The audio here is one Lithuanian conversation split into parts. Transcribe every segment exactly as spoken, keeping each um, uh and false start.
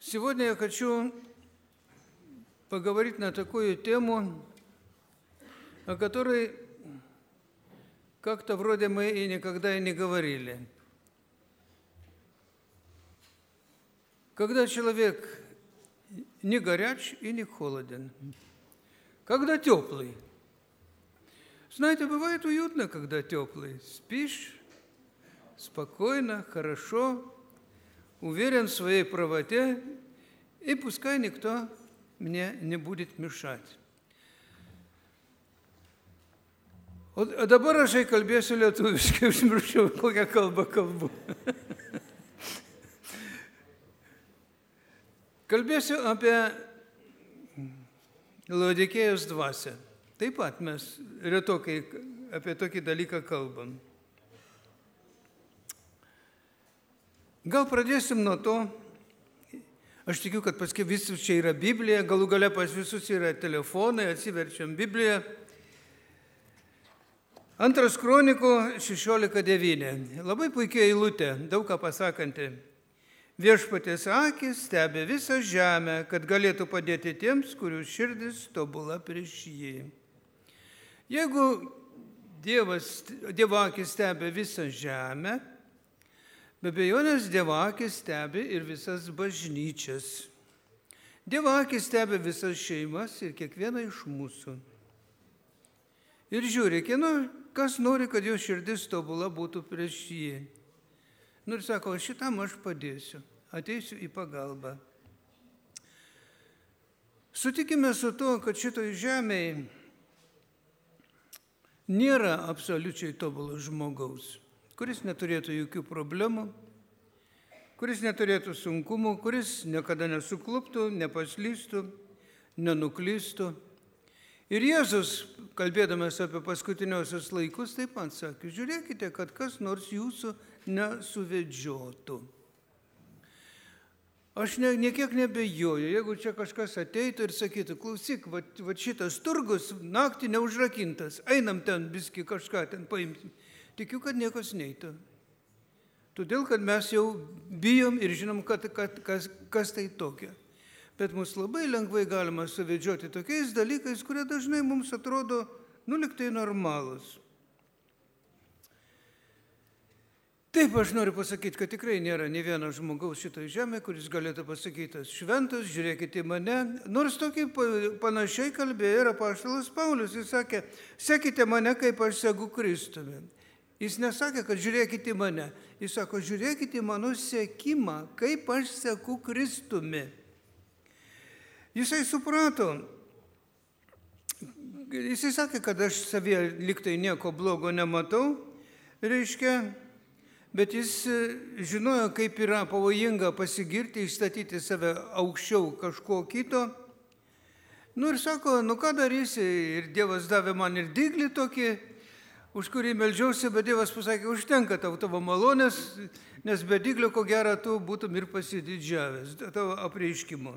Сегодня я хочу поговорить на такую тему, о которой как-то вроде мы и никогда и не говорили. Когда человек не горяч и не холоден, когда теплый. Знаете, бывает уютно, когда теплый. Спишь спокойно, хорошо, уверен в своей правоте, и пускай никто мне не будет mešать. O dabar aš kalbėsiu lietuviškai, užmiršau, kokią kalbą kalbu. Kalbėsiu apie Laodikėjos dvasią. Taip pat mes retokai apie tokį dalyką kalbam. Gal pradėsim nuo to, aš tikiu, kad paskui visus čia yra Biblija, galų gale pas visus yra telefonai, atsiverčiam Bibliją. Antras Kronikų šešiolika devyni. Labai puikia eilutė, daug ką pasakanti. Viešpaties akis stebi visą žemę, kad galėtų padėti tiems, kurių širdis tobula prieš jį. Jeigu Dievas, Dievo akis stebi visą žemę, be abejonės Dievo akis stebi ir visas bažnyčias. Dievo akis stebi visas šeimas ir kiekvieną iš mūsų. Ir žiūri, kieno, kas nori, kad jo širdis tobula būtų prieš jį. Nu ir sako, šitam aš padėsiu, ateisiu į pagalbą. Sutikime su to, kad šitoj žemėje nėra absoliučiai tobulo žmogaus, kuris neturėtų jokių problemų, kuris neturėtų sunkumų, kuris niekada nesukluptų, nepaslystų, nenuklystų. Ir Jėzus, kalbėdamas apie paskutiniosius laikus, taip pat sakė, žiūrėkite, kad kas nors jūsų nesuvedžiotų. Aš ne, niekiek nebejoju, jeigu čia kažkas ateitų ir sakytų, klausyk, va, va šitas turgus naktį neužrakintas, einam ten biski kažką ten paimti. Tikiu, kad niekas neitų. Todėl, kad mes jau bijom ir žinom, kad, kad, kas, kas tai tokia. Bet mus labai lengvai galima suvedžioti tokiais dalykais, kurie dažnai mums atrodo, nu, liktai normalūs. Taip, aš noriu pasakyti, kad tikrai nėra nei vieno žmogaus šitoje žemėje, kuris galėtų pasakyti, šventas, žiūrėkite į mane. Nors tokį panašiai kalbėjo ir apaštalas Paulius. Jis sakė, sekite mane, kaip aš segu Kristumi. Jis nesakė, kad žiūrėkite į mane. Jis sako, žiūrėkite į mano sekimą, kaip aš seku Kristumi. Jisai suprato, jisai sakė, kad aš savyje liktai nieko blogo nematau, reiškia, bet jis žinojo, kaip yra pavojinga pasigirti, išstatyti save aukščiau kažko kito. Nu ir sako, nu ką darysi, ir Dievas davė man ir dyglį tokį, už kurį meldžiausi, bet Dievas pasakė, užtenka tau tavo malonės, nes be dyglio, ko gero, tu būtum ir pasididžiavęs tavo apreiškimu.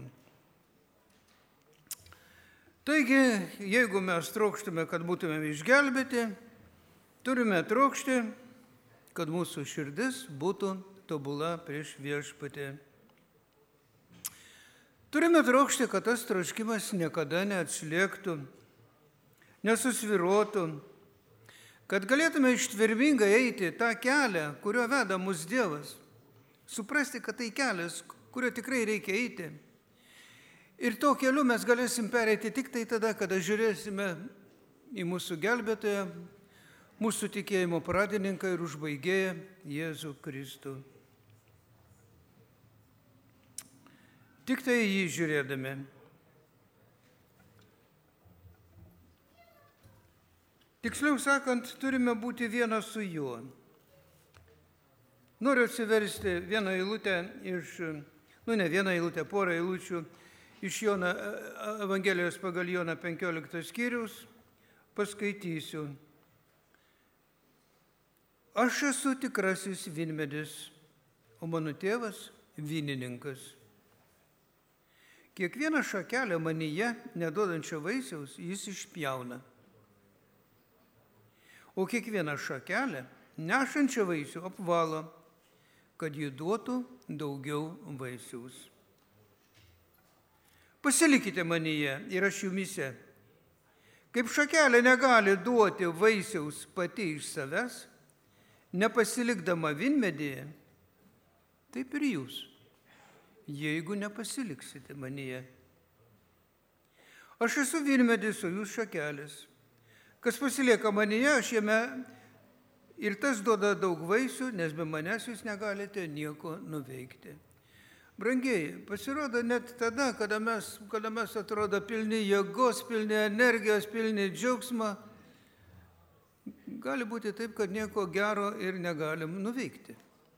Taigi, jeigu mes trokštume, kad būtumėm išgelbėti, turime trokšti, kad mūsų širdis būtų tobula prieš viešpatį. Turime trokšti, kad tas troškimas niekada neatsliektų, nesusviruotų, kad galėtume ištvermingai eiti tą kelią, kurio veda mus Dievas. Suprasti, kad tai kelias, kurio tikrai reikia eiti. Ir to keliu mes galėsim pereiti tik tai tada, kada žiūrėsime į mūsų gelbėtoją, mūsų tikėjimo pradininką ir užbaigėją Jėzų Kristų. Tik tai jį žiūrėdami. Tiksliau sakant, turime būti vienas su juo. Noriu atsiversti vieną eilutę iš, nu ne vieną eilutę, porą eilučių, iš Jono Evangelijos pagal Joną penkioliktas skyrius, paskaitysiu. Aš esu tikrasis vynmedis, o mano tėvas vynininkas. Kiekvieną šakelę manyje, neduodančią vaisiaus, jis išpjauna. O kiekvieną šakelę, nešančią vaisių, apvalo, kad ji duotų daugiau vaisiaus. Pasilikite manyje ir aš jumise. Kaip šakelė negali duoti vaisiaus pati iš savęs, nepasilikdama vynmedyje, taip ir jūs, jeigu nepasiliksite manyje. Aš esu vynmedis, o jūs šakelės. Kas pasilieka manyje, aš jame ir tas duoda daug vaisių, nes be manęs jūs negalite nieko nuveikti. Brangieji, pasirodo net tada, kada mes, kada mes atrodo pilni jėgos, pilni energijos, pilni džiaugsmo, gali būti taip, kad nieko gero ir negalim nuveikti.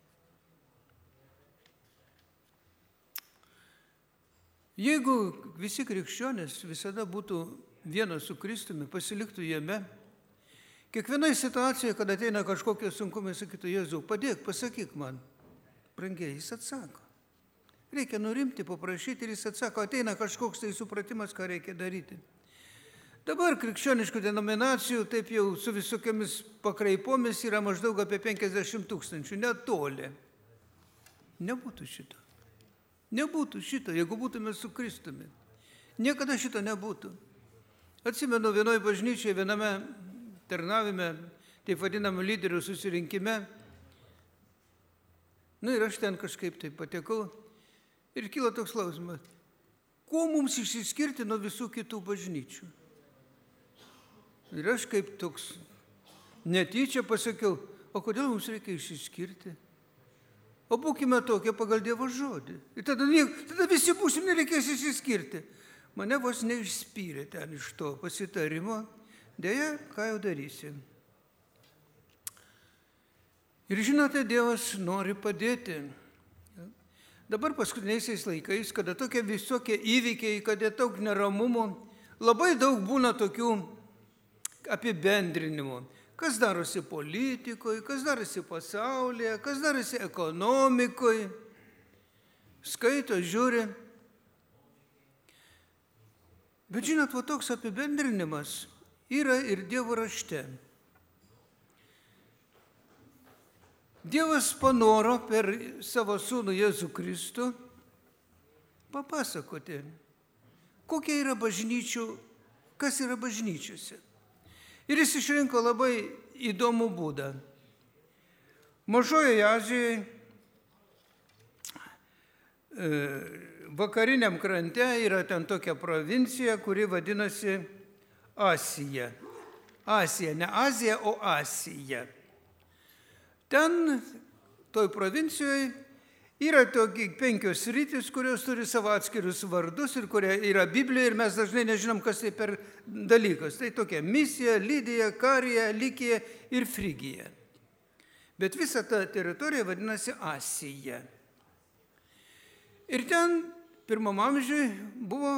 Jeigu visi krikščionys visada būtų vienas su Kristumi, pasiliktų jame, kiekvienai situacijoje, kada ateina kažkokie sunkumai, sakytų, Jėzau, padėk, pasakyk man. Brangiai, jis atsako. Reikia nurimti, paprašyti ir jis atsako, ateina kažkoks tai supratimas, ką reikia daryti. Dabar krikščioniškų denominacijų, taip jau su visokiamis pakraipomis, yra maždaug apie penkiasdešimt tūkstančių, netoli. Nebūtų šito. Nebūtų šito, jeigu būtume su Kristumi. Niekada šito nebūtų. Atsimenu vienoje bažnyčioje, viename tarnavime, taip vadinamą lyderių susirinkime. Na ir aš ten kažkaip taip patekau ir kilo toks klausimas, kuo mums išsiskirti nuo visų kitų bažnyčių? Ir aš kaip toks netyčia pasakiau, o kodėl mums reikia išsiskirti? O būkime tokie pagal Dievo žodį. Ir tada, tada visi būsim, nereikės išsiskirti. Mane vos neišspyrė ten iš to pasitarimo. Deja, ką jau darysi. Ir žinote, Dievas nori padėti. Dabar paskutiniaisiais laikais, kada tokie visokie įvykiai, kada daug neramumų, labai daug būna tokių apibendrinimų. Kas darosi politikoje, kas darosi pasaulyje, kas darosi ekonomikoje. Skaito, žiūri. Bet žinot, va toks apibendrinimas yra ir Dievo rašte. Dievas panoro per savo sūnų Jėzų Kristų papasakoti, kokia yra bažnyčių, kas yra bažnyčiose. Ir jis išrinko labai įdomų būdą. Mažojoje Azijoje, vakariniam krante yra ten tokia provincija, kuri vadinasi Asija. Asija, ne Azija, o Asija. Ten, toj provincijoje, yra tokie penkios sritys, kurios turi savo atskirius vardus ir kurie yra Biblijoje ir mes dažnai nežinom, kas tai per dalykas. Tai tokia Misija, Lydija, Karija, Likija ir Frigija. Bet visa ta teritorija vadinasi Asija. Ir ten pirmam amžiui buvo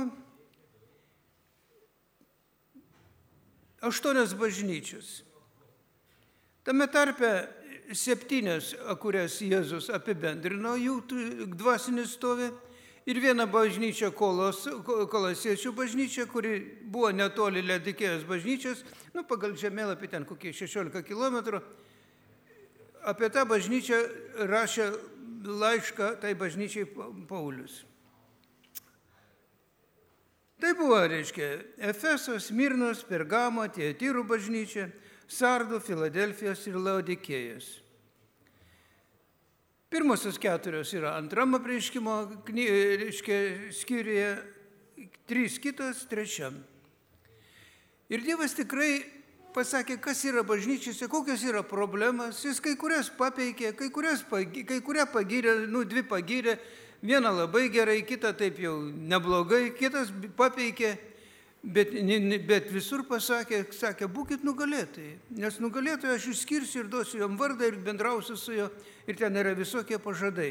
aštuonios bažnyčios. Tame tarpe septynios, kurias Jėzus apibendrino, jų dvasinį stovį, ir viena bažnyčia Kolos, Kolosiečių bažnyčia, kuri buvo netoli Laodikėjos bažnyčios, nu, pagal žemėlapį ten kokie šešiolika kilometrų. Apie tą bažnyčią rašė laišką tai bažnyčiai Paulius. Tai buvo, reiškia, Efesos, Smirnos, Pergamo, Tiatyrų bažnyčia, Sardų, Filadelfijos ir Laodikėjos. Pirmosios keturios yra antram apreiškimo skyriuje, trys kitos trečiam. Ir Dievas tikrai pasakė, kas yra bažnyčiose, kokios yra problemas. Jis kai kurias papeikė, kai, kurias, kai kurią pagyrė, nu, dvi pagyrė, vieną labai gerai, kitą taip jau neblogai, kitas papeikė. Bet, bet visur pasakė, sakė, būkit nugalėtojai, nes nugalėtojai aš išskirsiu ir duosiu jam vardą ir bendrausiu su juo ir ten yra visokie pažadai.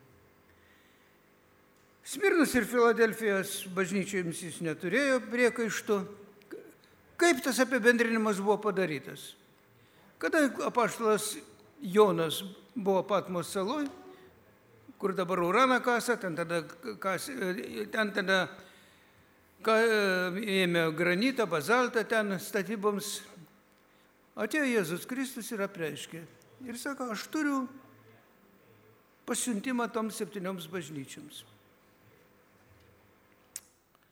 Smirnos ir Filadelfijos bažnyčioms jis neturėjo priekaištų. Kaip tas apibendrinimas buvo padarytas? Kada apaštalas Jonas buvo Patmos saloj, kur dabar uraną kasa, ten tada, kas, ten tada Ką ėmė granitą, bazaltą ten statyboms, atėjo Jėzus Kristus ir apreiškė. Ir sako, aš turiu pasiuntimą toms septynioms bažnyčioms.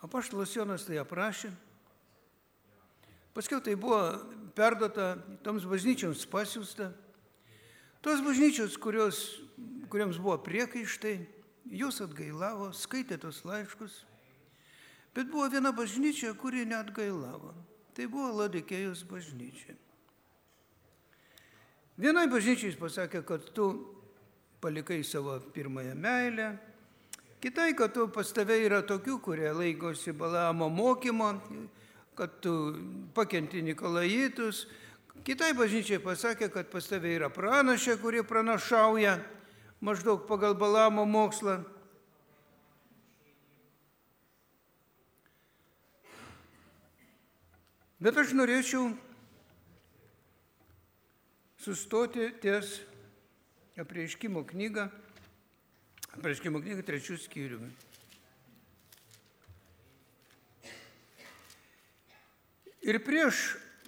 Apaštalas Jonas tai aprašė. Paskiau tai buvo perduota toms bažnyčioms pasiųsta. Tos bažnyčios, kurios, kuriems buvo priekaištai, jos atgailavo, skaitė tos laiškus. Bet buvo viena bažnyčia, kuri neatgailavo. Tai buvo Laodikėjos bažnyčia. Vienai bažnyčiai jis pasakė, kad tu palikai savo pirmąją meilę. Kitai, kad tu pas tave yra tokių, kurie laikosi Balaamo mokymo, kad tu pakenti Nikolaitus. Kitai bažnyčiai pasakė, kad pas tave yra pranašė, kurie pranašauja maždaug pagal Balaamo mokslą. Bet aš norėčiau sustoti ties Apreiškimo knygą, Apreiškimo knygą trečių skyriumi. Ir prieš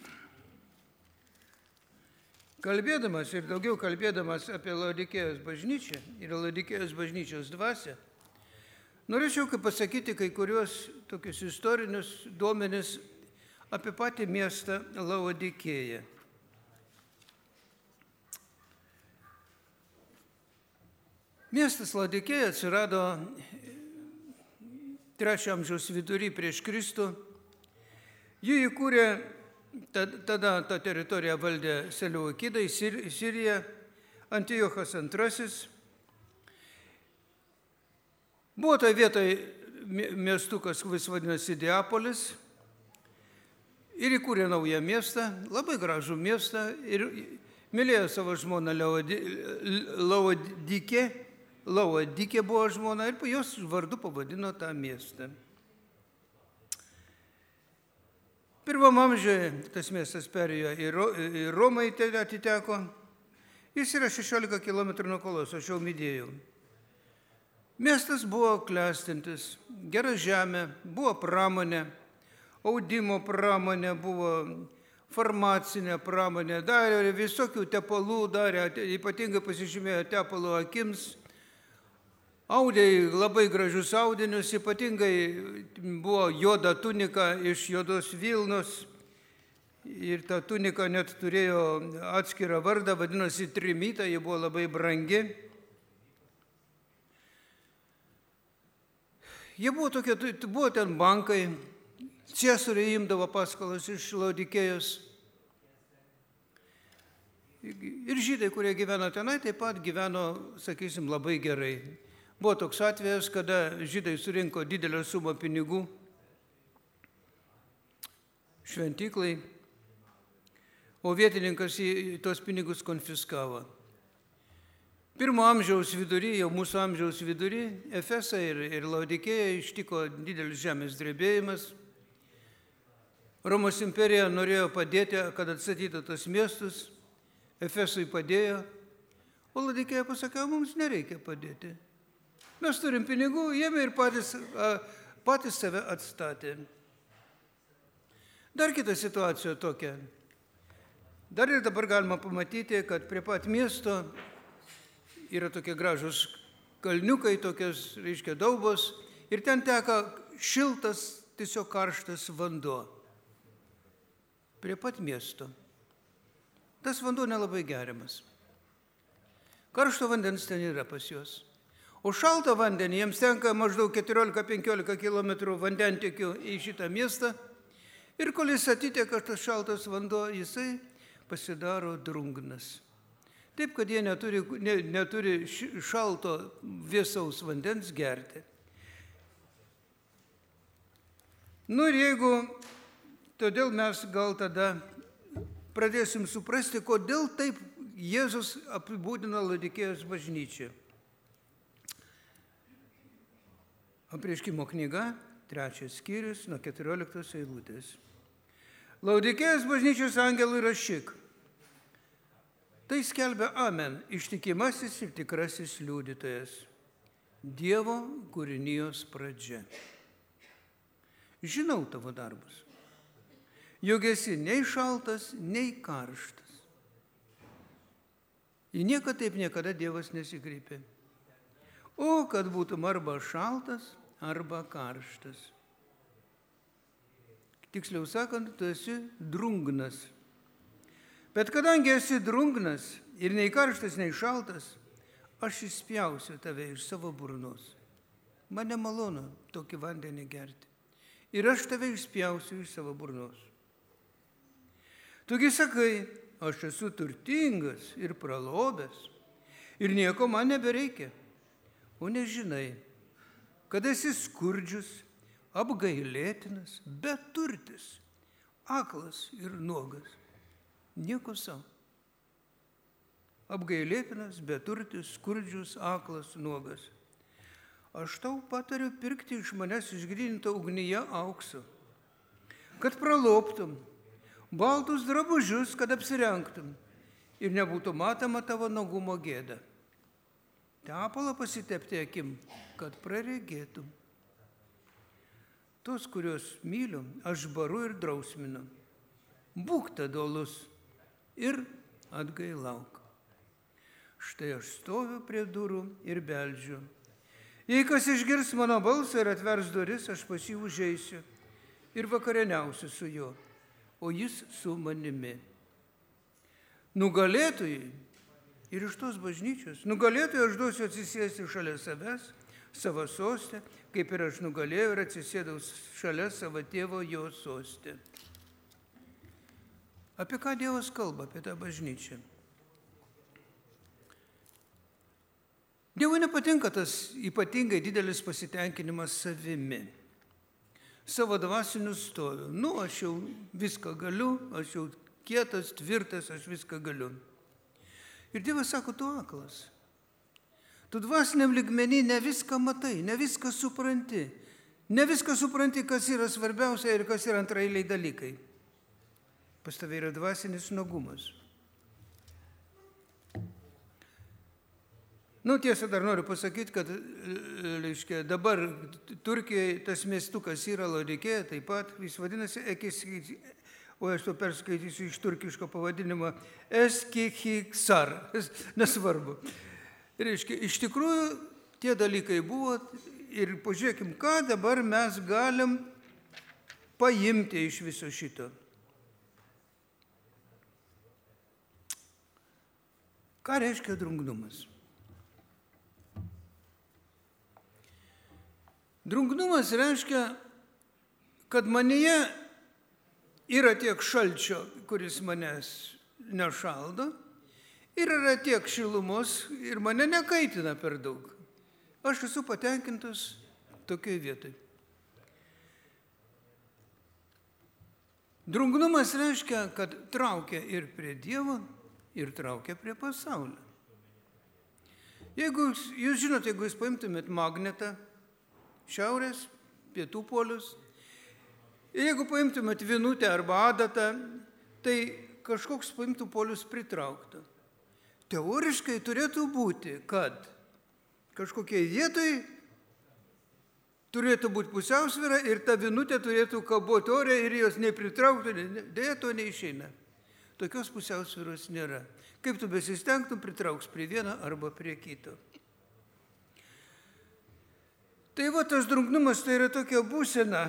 kalbėdamas ir daugiau kalbėdamas apie Laodikėjos bažnyčią ir Laodikėjos bažnyčios dvasią, norėčiau pasakyti kai kuriuos tokius istorinius duomenis apie patį miestą Laodikėją. Miestas Laodikėja atsirado trečio amžiaus vidury prieš Kristų. Jį įkūrė, tada tą teritoriją valdė Seleukidai, Sirija, Antiochas antrasis. Buvo tai vietoj miestukas, kuris vadinasi Diapolis. Ir įkūrė naują miestą, labai gražų miestą, ir mylėjo savo žmoną Laodikė, Laodikė buvo žmona, ir jos vardu pavadino tą miestą. Pirmam amžiuje tas miestas perėjo į Romą, atiteko. Jis yra šešiolika kilometrų nuo Koloso, aš jau minėjau. Miestas buvo klestintis, gera žemė, buvo pramonė. Audimo pramonė buvo, farmacinė pramonė, darė visokių tepalų, darė, ypatingai pasižymėjo tepalų akims, audė labai gražius audinius, ypatingai buvo juoda tunika iš juodos vilnos ir ta tunika net turėjo atskirą vardą, vadinosi trimita, ji buvo labai brangi. Jie buvo tokie, buvo ten bankai. Ciesoriai imdavo paskolas iš Laodikėjos. Ir žydai, kurie gyveno tenai, taip pat gyveno, sakysim, labai gerai. Buvo toks atvejas, kada žydai surinko didelę sumą pinigų šventyklai, o vietininkas tos pinigus konfiskavo. Pirmo amžiaus vidury, jau mūsų amžiaus vidury, Efesą ir, ir Laodikėją ištiko didelis žemės drebėjimas. Romos imperija norėjo padėti, kad atstatytų tos miestus, Efesui padėjo, o Laodikėja pasakė, mums nereikia padėti. Mes turim pinigų, jėmė ir patys, patys save atstatė. Dar kita situacija tokia. Dar ir dabar galima pamatyti, kad prie pat miesto yra tokie gražus kalniukai, tokios, reiškia, daubos, ir ten teka šiltas, tiesiog karštas vanduo. Prie pat miesto. Tas vanduo nelabai geriamas. Karšto vandens ten yra pas juos. O šaltą vandenį jiems tenka maždaug keturiolika penkiolika kilometrų vandentiekių į šitą miestą. Ir kol jis atiteka tas šaltas vanduo, jisai pasidaro drungnas. Taip, kad jie neturi, ne, neturi šalto vėsaus vandens gerti. Nu ir jeigu Todėl mes gal tada pradėsim suprasti, kodėl taip Jėzus apibūdina Laodikėjos bažnyčią. Apreiškimo knyga, trečias skyrius, nuo keturioliktos eilutės. Laodikėjos bažnyčios angelui rašyk. Tai skelbia Amen, ištikimasis ir tikrasis liudytojas, Dievo kūrinijos pradžia. Žinau tavo darbus. Juk esi nei šaltas, nei karštas. Į nieką taip niekada Dievas nesikreipė. O kad būtum arba šaltas, arba karštas. Tiksliau sakant, tu esi drungnas. Bet kadangi esi drungnas ir nei karštas, nei šaltas, aš išspjausiu tave iš savo burnos. Man nemalonu tokį vandenį gerti. Ir aš tave išspjausiu iš savo burnos. Tugi sakai, aš esu turtingas ir pralobęs ir nieko man nebereikia. O nežinai, kad esi skurdžius, apgailėtinas, beturtis, aklas ir nuogas. Nieko savo. Apgailėtinas, beturtis, skurdžius, aklas, nuogas. Aš tau patariu pirkti iš manęs išgrynintą ugnyje auksą, kad praloptum, baltus drabužius, kad apsirengtum ir nebūtų matoma tavo nagumo gėda. Tepalą pasitepti akim, kad praregėtum. Tos, kuriuos myliu, aš baru ir drausminu. Būk tadolus ir atgailauk. Štai aš stoviu prie durų ir beldžiu. Jei kas išgirs mano balsą ir atvers duris, aš pas jį užeisiu ir vakarieniausiu su juo, o jis su manimi. Nugalėtojai ir iš tos bažnyčios, nugalėtojai aš duosiu atsisėsti šalia savęs, savo sostę, kaip ir aš nugalėjau ir atsisėdau šalia savo tėvo jo sostę. Apie ką Dievas kalba, apie tą bažnyčią? Dievui nepatinka tas ypatingai didelis pasitenkinimas savimi, savo dvasiniu stoviu. Nu, aš jau viską galiu, aš jau kietas, tvirtas, aš viską galiu. Ir Dievas sako, tu aklas. Tu dvasiniam lygmenį ne viską matai, ne viską supranti. Ne viską supranti, kas yra svarbiausia ir kas yra antraeiliai dalykai. Pas tave yra dvasinis nuogumas. Nu, tiesa, dar noriu pasakyti, kad reiškia, dabar Turkijoje tas miestukas yra Laodikėja, taip pat jis vadinasi Ekis, o aš to perskaitysiu iš turkiško pavadinimo Eskihiksar, nesvarbu. Reiškia, iš tikrųjų tie dalykai buvo ir pažiūrėkim, ką dabar mes galim paimti iš viso šito. Ką reiškia drungnumas? Drungnumas reiškia, kad manyje yra tiek šalčio, kuris manęs nešaldo, ir yra tiek šilumos ir mane nekaitina per daug. Aš esu patenkintas tokiai vietai. Drungnumas reiškia, kad traukia ir prie Dievo, ir traukia prie pasaulio. Jeigu jūs žinote, jeigu jūs paimtumėt magnetą, šiaurės, pietų polius, ir jeigu paimtumėt vienutę arba adatą, tai kažkoks paimtų polius pritrauktų. Teoriškai turėtų būti, kad kažkokiai vietai turėtų būti pusiausvyra ir ta vienutė turėtų kaboti ore ir jos nepritrauktų, dėja to neišeina. Tokios pusiausvyros nėra. Kaip tu besistengtum, pritrauks prie vieno arba prie kito. Tai va, tas drungnumas tai yra tokia būsena,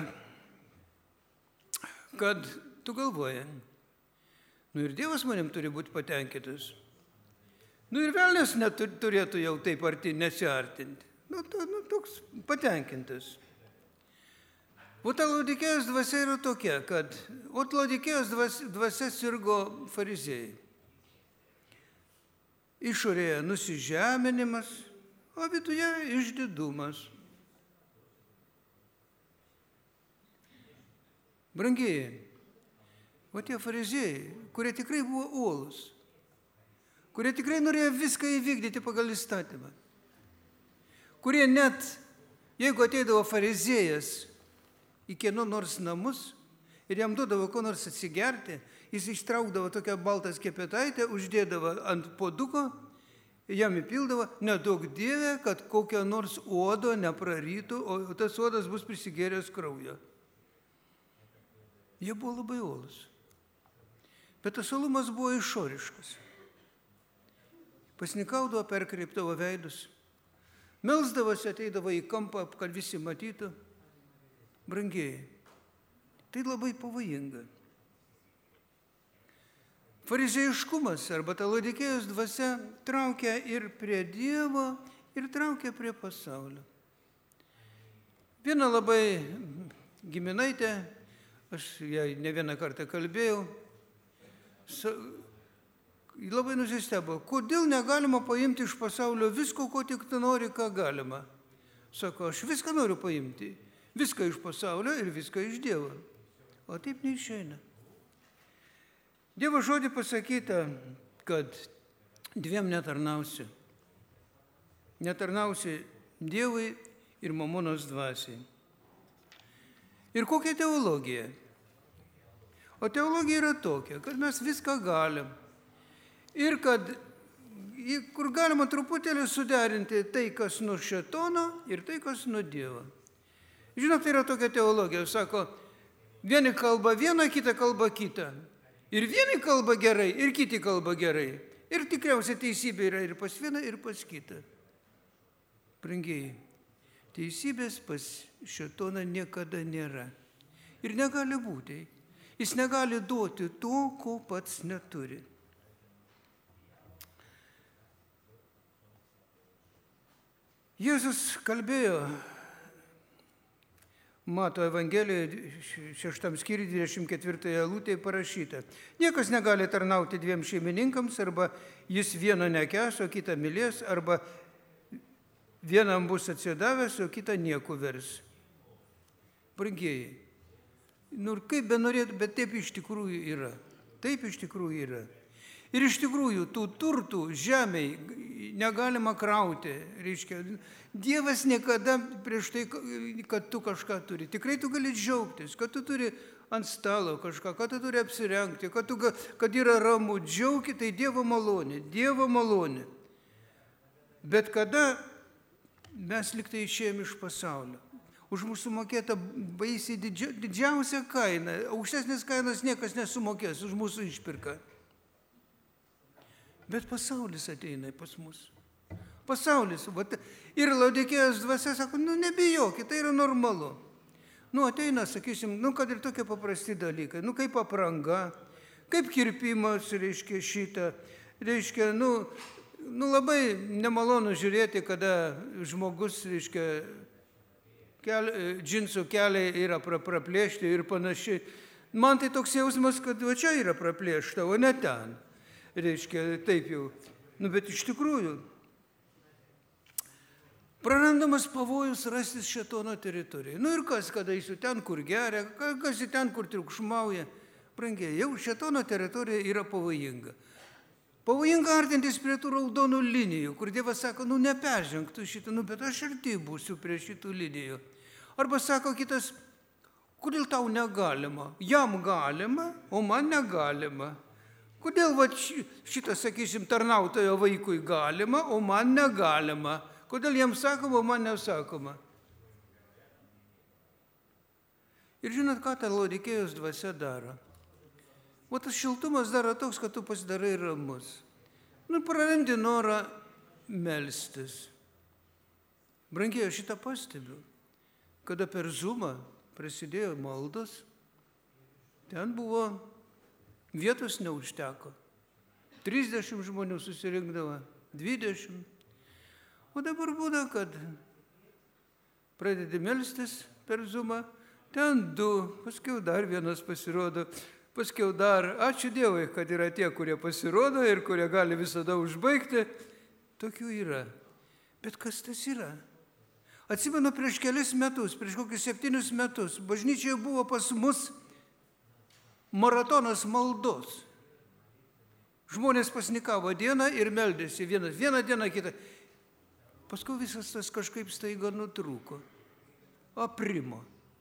kad tu galvoji, nu ir Dievas manim turi būti patenkintas. Nu ir velnias neturėtų jau taip arti nesiartinti. Nu, to, nu toks patenkintas. O ta Laodikėjos dvasia yra tokia, kad o Laodikėjos dvasia sirgo fariziejai. Išorėje nusižeminimas, o viduje išdidumas. Brangieji, o tie fariziejai, kurie tikrai buvo uolūs, kurie tikrai norėjo viską įvykdyti pagal įstatymą, kurie net, jeigu ateidavo fariziėjas į kieno nors namus ir jam duodavo ko nors atsigerti, jis ištraukdavo tokią baltą skepetaitę, uždėdavo ant puoduko, jam įpildavo, nedaug Dieve, kad kokio nors uodo neprarytų, o tas uodas bus prisigėręs kraujo. Jie buvo labai uolūs. Bet tas uolumas buvo išoriškas. Pasnikaudavo, perkreipdavo veidus, melsdavosi, ateidavo į kampą, kad visi matytų. Brangieji, Tai labai pavojinga. Fariziejiškumas arba ta Laodikėjos dvasia traukia ir prie Dievo, ir traukia prie pasaulio. Viena labai giminaitė, aš jai ne vieną kartą kalbėjau, labai nusistebo, kodėl negalima paimti iš pasaulio visko, ko tik tu nori, ką galima. Sako, aš viską noriu paimti, viską iš pasaulio ir viską iš Dievo. O taip neišeina. Dievo žodį pasakyta, kad dviem netarnausi. Netarnausi Dievui ir mamonos dvasiai. Ir kokia teologija? O teologija yra tokia, kad mes viską galim. Ir kad, kur galima truputėlį suderinti tai, kas nuo šėtono ir tai, kas nuo Dievo. Žinot, tai yra tokia teologija, sako, vieni kalba vieną, kitą kalba kitą. Ir vieni kalba gerai, ir kiti kalba gerai. Ir tikriausiai teisybė yra ir pas vieną, ir pas kitą. Brangieji, teisybės pas šėtoną niekada nėra. Ir negali būti. Jis negali duoti to, ko pats neturi. Jėzus kalbėjo Mato Evangelijoje šeštam skyriuje dvidešimt ketvirtoje eilutėje parašyta. Niekas negali tarnauti dviem šeimininkams, arba jis vieno nekęs, o kitą mylės, arba vienam bus atsidavęs, o kitą nieku vers. Brangieji, nu ir kaip benorėtų, bet taip iš tikrųjų yra. Taip iš tikrųjų yra. Ir iš tikrųjų, tų turtų žemėj negalima krauti. Reiškia, Dievas niekada prieš tai, kad tu kažką turi. Tikrai tu gali džiaugtis, kad tu turi ant stalo kažką, kad tu turi apsirengti, kad, tu, kad yra ramu. Džiaugti, tai Dievo malonė, Dievo malonė. Bet kada mes liktai išėjom iš pasaulio, už mūsų mokėta baisiai didžia, didžiausia kaina, aukštesnės kainos niekas nesumokės už mūsų išpirką. Bet pasaulis ateina pas mus. Pasaulis. Vat, ir Laodikėjos dvasia sako, nu nebijokit, tai yra normalu. Nu ateina, sakysim, nu kad ir tokie paprasti dalykai, nu kaip apranga, kaip kirpimas, reiškia šitą, reiškia, nu, nu labai nemalonu žiūrėti, kada žmogus, reiškia, kel, džinsų keliai yra praplėšti ir panašiai. Man tai toks jausmas, kad va čia yra praplėšta, o ne ten. Reiškia, taip jau. Nu, bet iš tikrųjų, prarandamas pavojus rastis šėtono teritorijoje. Nu ir kas, kada eisiu ten, kur geria, kas į ten, kur triukšmauja. Brangiai, jau šėtono teritorija yra pavojinga. Pavojinga artintis prie tų raudonų linijų, kur Dievas sako, nu neperžengtų šitą, nu bet aš arti būsiu prie šitų linijų. Arba sako kitas, kodėl tau negalima? Jam galima, o man negalima. Kodėl va, šitas, sakysim, tarnautojo vaikui galima, o man negalima? Kodėl jam sakoma, o man nesakoma? Ir žinot, ką ta Laodikėjos dvasia daro? O tas šiltumas daro toks, kad tu pasidarai ramus. Nu, prarandi norą melstis. Brangiai, aš šitą pastebiu. Kada per Zoomą prasidėjo maldos, ten buvo vietos neužteko. trisdešimt žmonių susirinkdavo, dvidešimt. O dabar būna, kad pradedi melstis per Zoomą, ten du, paskiau dar vienas pasirodo, paskiau dar, ačiū Dievui, kad yra tie, kurie pasirodo ir kurie gali visada užbaigti. Tokių yra. Bet kas tas yra? Atsimenu, prieš kelis metus, prieš kokius septynius metus, bažnyčioje buvo pas mus maratonas maldos. Žmonės pasnikavo dieną ir meldėsi vieną, vieną dieną kitą. Paskui visas tas kažkaip staiga nutrūko. Aprimo.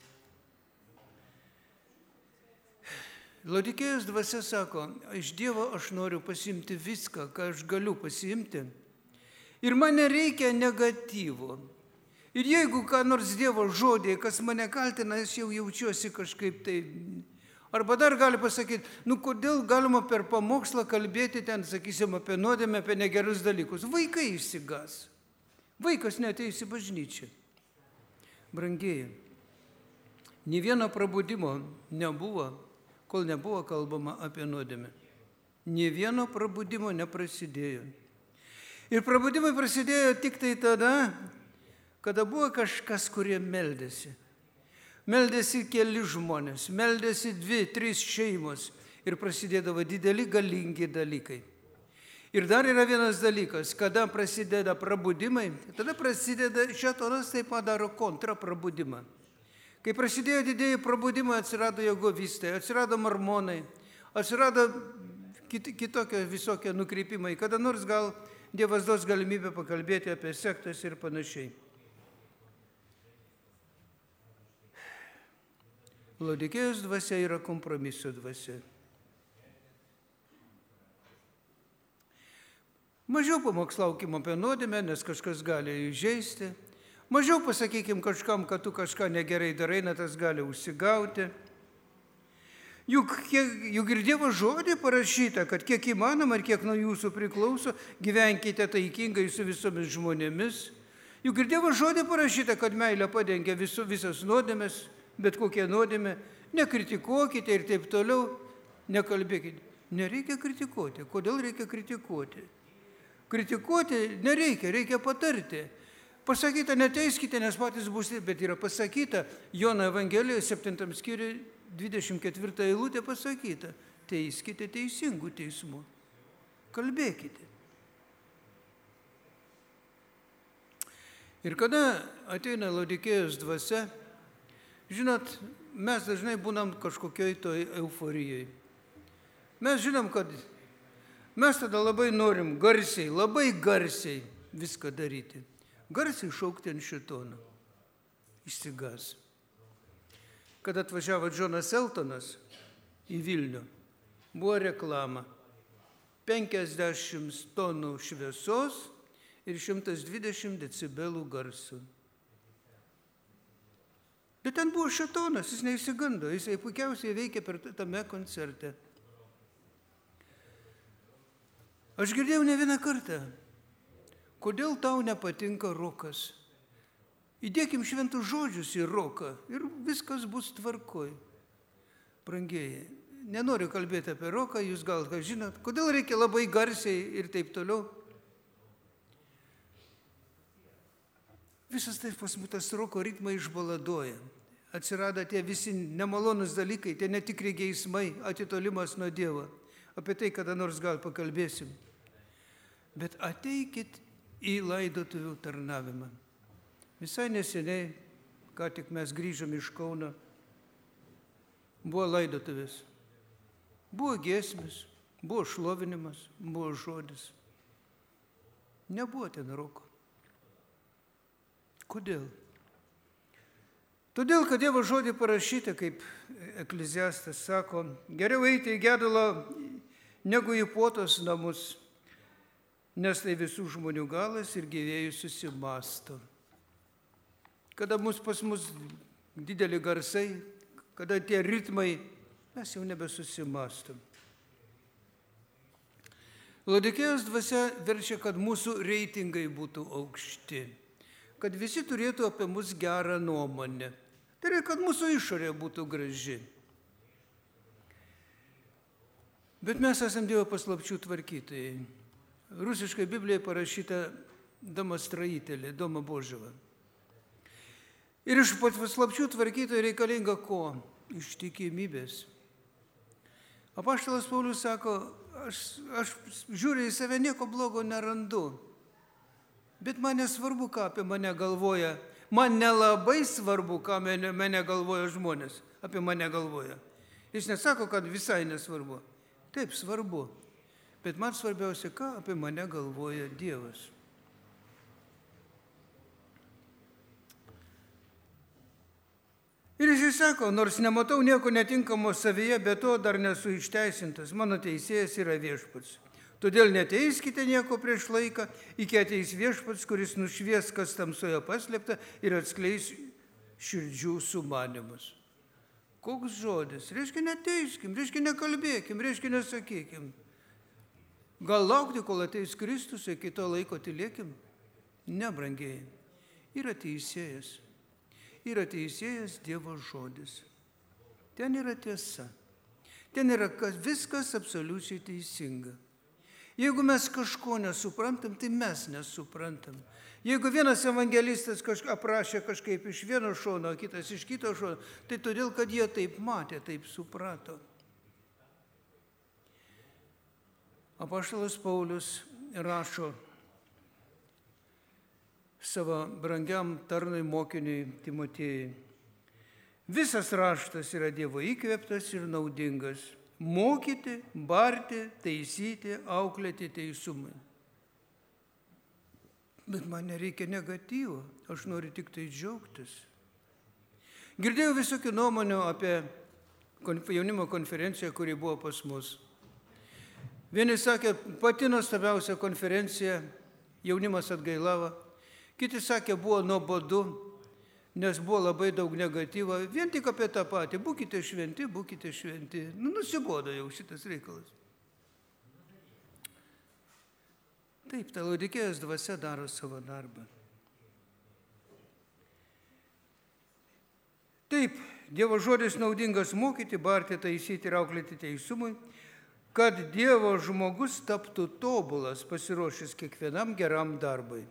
Laodikėjos dvasia sako, iš Dievo aš noriu pasiimti viską, ką aš galiu pasiimti. Ir man nereikia negatyvo. Ir jeigu ką nors Dievo žodė, kas mane kaltina, aš jau jaučiuosi kažkaip tai. Arba dar gali pasakyti, nu kodėl galima per pamokslą kalbėti ten, sakysim, apie nuodėmę, apie negerus dalykus. Vaikai išsigas. Vaikas neateis į bažnyčią. Brangieji, Nė vieno prabudimo nebuvo, kol nebuvo kalbama apie nuodėmę. Nė vieno prabudimo neprasidėjo. Ir prabudimai prasidėjo tik tai tada, kada buvo kažkas, kurie meldėsi. Meldėsi keli žmonės, meldėsi dvi, trys šeimos ir prasidėdavo dideli galingi dalykai. Ir dar yra vienas dalykas, kada prasideda prabudimai, tada prasideda šėtonas taip pat daro kontraprabudimą. Kai prasidėjo didėjai prabudimai, atsirado jehovistai, atsirado mormonai, atsirado kit, kitokie visokie nukreipimai, kada nors gal Dievas duos galimybę pakalbėti apie sektas ir panašiai. Laodikėjos dvasia yra kompromiso dvasia. Mažiau pamokslaukim apie nuodėmę, nes kažkas gali įžeisti. Mažiau pasakykim kažkam, kad tu kažką negerai darai, net tas gali užsigauti. Juk, juk ir Dievo žodį parašyta, kad kiek įmanoma ir kiek nuo jūsų priklauso, gyvenkite taikingai su visomis žmonėmis. Juk ir Dievo žodį parašyta, kad meilė padengia visu, visas nuodėmės, bet kokie nuodėmė, nekritikuokite ir taip toliau, nekalbėkite. Nereikia kritikuoti. Kodėl reikia kritikuoti? Kritikuoti nereikia, reikia patarti. Pasakyta, neteiskite, nes patys būsite, bet yra pasakyta, Jono Evangelijoje septintam skyriuje dvidešimt ketvirta eilutė pasakyta, teiskite teisingų teismų, kalbėkite. Ir kada ateina Laodikėjos dvasia, žinot, mes dažnai būnam kažkokioj toj euforijai. Mes žinom, kad mes tada labai norim garsiai, labai garsiai viską daryti. Garsiai šaukti ant šėtono. Išsigas. Kad atvažiavo Džonas Eltonas į Vilnių, buvo reklama. penkiasdešimt tonų šviesos ir šimtas dvidešimt decibelų garso. Bet ten buvo šėtonas, jis neišsigando, jisai puikiausiai veikė per tame koncerte. Aš girdėjau ne vieną kartą, kodėl tau nepatinka rokas. Įdėkim šventus žodžius į roką ir viskas bus tvarkoj. Brangieji, nenoriu kalbėti apie roką, jūs gal ką žinot, kodėl reikia labai garsiai ir taip toliau. Visas taip pas mūsų tas roko ritmai išbaladoja. Atsirado tie visi nemalonus dalykai, tie netikri geismai, atitolimas nuo Dievo. Apie tai kada nors gal pakalbėsim. Bet ateikit į laidotuvių tarnavimą. Visai neseniai, ką tik mes grįžom iš Kauno, buvo laidotuvės. Buvo giesmės, buvo šlovinimas, buvo žodis. Nebuvo ten roko. Kodėl? Todėl, kad Dievo žodį parašyta, kaip Ekleziastas sako, geriau eiti į gedulą negu į puotos namus, nes tai visų žmonių galas ir gyvėjų susimasto. Kada mus pas mus dideli garsai, kada tie ritmai, mes jau nebesusimastom. Laodikėjos dvasia verčia, kad mūsų reitingai būtų aukšti, kad visi turėtų apie mus gerą nuomonę. Tai yra, kad mūsų išorė būtų graži. Bet mes esame Dievo paslapčių tvarkytojai. Rusiškai Biblijoje parašyta Domostraitelė, Doma Boževa. Ir iš paslapčių tvarkytojų reikalinga ko? Ištikimybės. Apaštalas Paulius sako, aš, aš žiūriu į save, nieko blogo nerandu. Bet man nesvarbu, ką apie mane galvoja. Man nelabai svarbu, ką mane, mane galvoja žmonės. Apie mane galvoja. Jis nesako, kad visai nesvarbu. Taip, svarbu. Bet man svarbiausia, ką apie mane galvoja Dievas. Ir jis sako, nors nematau nieko netinkamo savyje, bet to dar nesu išteisintas. Mano teisėjas yra viešpats. Todėl neteiskite nieko prieš laiką, iki ateis viešpats, kuris nušvies, kas tamsoje paslėpta ir atskleis širdžių sumanymus. Koks žodis? Reiškia neteiskim, reiškia nekalbėkim, reiškia nesakykim. Gal laukti, kol ateis Kristus, iki to laiko tylėkim? Ne, brangiai. Yra teisėjas. Tai yra teisėjas Dievo žodis. Ten yra tiesa. Ten yra viskas absoliučiai teisinga. Jeigu mes kažko nesuprantam, tai mes nesuprantam. Jeigu vienas evangelistas kažką aprašė kažkaip iš vieno šono, kitas iš kito šono, tai todėl, kad jie taip matė, taip suprato. Apaštalas Paulius rašo savo brangiam tarnui mokiniui Timotiejui. Visas raštas yra Dievo įkvėptas ir naudingas. Mokyti, barti, taisyti, auklėti teisumui. Bet man nereikia negatyvo, aš noriu tik tai džiaugtis. Girdėjau visokių nuomonių apie jaunimo konferenciją, kuri buvo pas mus. Vieni sakė, pati nuostabiausia konferencija, jaunimas atgailavo. Kiti sakė, buvo nuobodu, nes buvo labai daug negatyvo. Vien tik apie tą patį. Būkite šventi, būkite šventi. Nu, nusibodo jau šitas reikalas. Taip, ta Laodikėjos dvasia daro savo darbą. Taip, Dievo žodis naudingas mokyti, barti, taisyti ir auklėti teisumui, kad Dievo žmogus taptų tobulas, pasiruošęs kiekvienam geram darbui.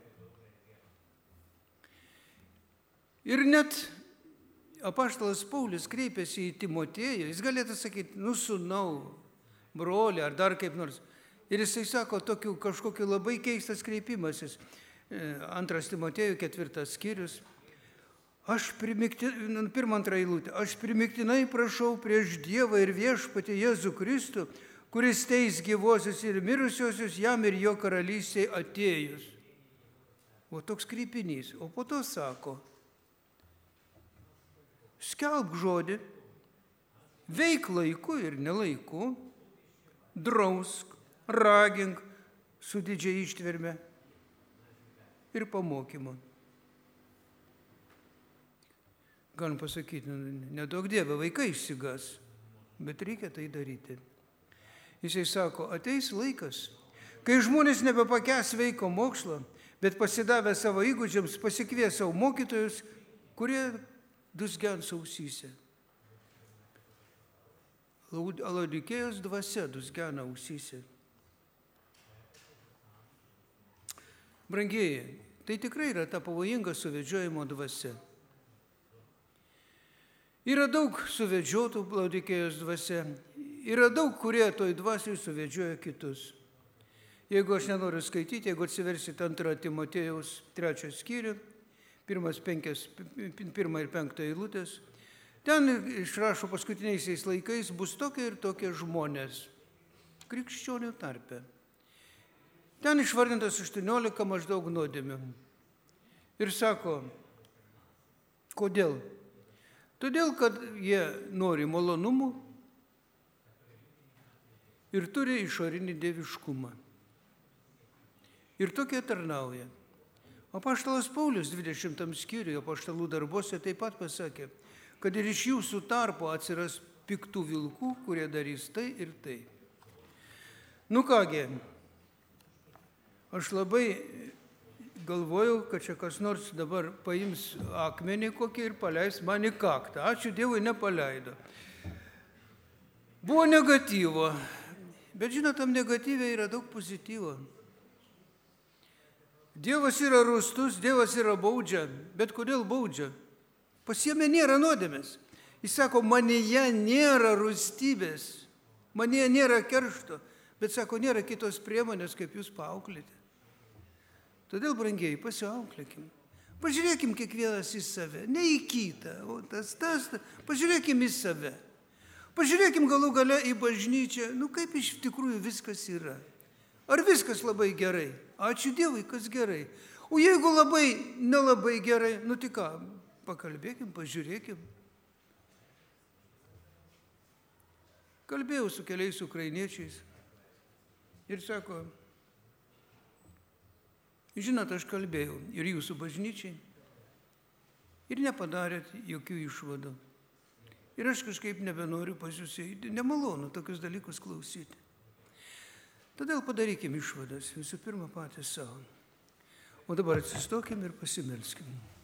Ir net apaštalas Paulius kreipėsi į Timotiejų, jis galėtų sakyti, nu sūnau, broli ar dar kaip nors. Ir jisai sako tokių kažkokiu labai keistas kreipimasis. Antras Timotiejų, ketvirtas skyrius. Aš primiktinai, pirmą antrą eilutę, aš primiktinai prašau prieš Dievą ir viešpatį Jėzų Kristų, kuris teis gyvosius ir mirusiosius jam ir jo karalystei atėjus. O toks kreipinys. O po to sako, skelbk žodį, veik laiku ir nelaiku, drausk, ragink su didžiai ištverme ir pamokymu. Galim pasakyti, nedaug Dieve, vaikai išsigas, bet reikia tai daryti. Jisai sako, ateis laikas, kai žmonės nebepakęs sveiko mokslo, bet pasidavę savo įgūdžiams pasikvies savo mokytojus, kurie dusgens ausyse. Laodikėjos dvasia dusgena ausyse. Brangieji, tai tikrai yra ta pavojinga suvedžiojimo dvasia. Yra daug suvedžiotų Laodikėjos dvasia. Yra daug, kurie toj dvasiai suvedžioja kitus. Jeigu aš nenoriu skaityti, jeigu atsiversit antrą Timotiejaus trečią skyrių, Pirmas, penkias, pirmą ir penktą eilutės. Ten išrašo paskutiniaisiais laikais bus tokie ir tokie žmonės, krikščionių tarpe. Ten išvardintas aštuoniolika maždaug nuodėmių. Ir sako, kodėl? Todėl, kad jie nori malonumų ir turi išorinį dieviškumą. Ir tokie tarnauja. Apaštalas Paulius dvidešimtam skyriuje apaštalų darbuose taip pat pasakė, kad ir iš jūsų tarpo atsiras piktų vilkų, kurie darys tai ir tai. Nu kągi, aš labai galvojau, kad čia kas nors dabar paims akmenį kokį ir paleis man į kaktą. Ačiū Dievui, nepaleido. Buvo negatyvo, bet žinot, tam negatyviai yra daug pozityvo. Dievas yra rūstus, Dievas yra baudžia, bet kodėl baudžia? Pas jame nėra nuodėmės. Jis sako, manyje nėra rūstybės, manyje nėra keršto, bet sako, nėra kitos priemonės, kaip jūs paauklėti. Todėl, brangieji, pasiauklėkim. Pažiūrėkim kiekvienas į save, ne į kitą, o tas, tas, tas, pažiūrėkim į save. Pažiūrėkim galų gale į bažnyčią, nu kaip iš tikrųjų viskas yra. Ar viskas labai gerai? Ačiū Dievui, kas gerai. O jeigu labai, nelabai gerai, nu tik ką, pakalbėkim, pažiūrėkim. Kalbėjau su keliais ukrainiečiais ir sako, žinot, aš kalbėjau ir jūsų bažnyčiai ir nepadarėt jokių išvadų. Ir aš kažkaip nebenoriu pas jūs eiti, nemalonu tokius dalykus klausyti. Todėl padarykim išvadas, visų pirma patys savo. O dabar atsistokim ir pasimelskim.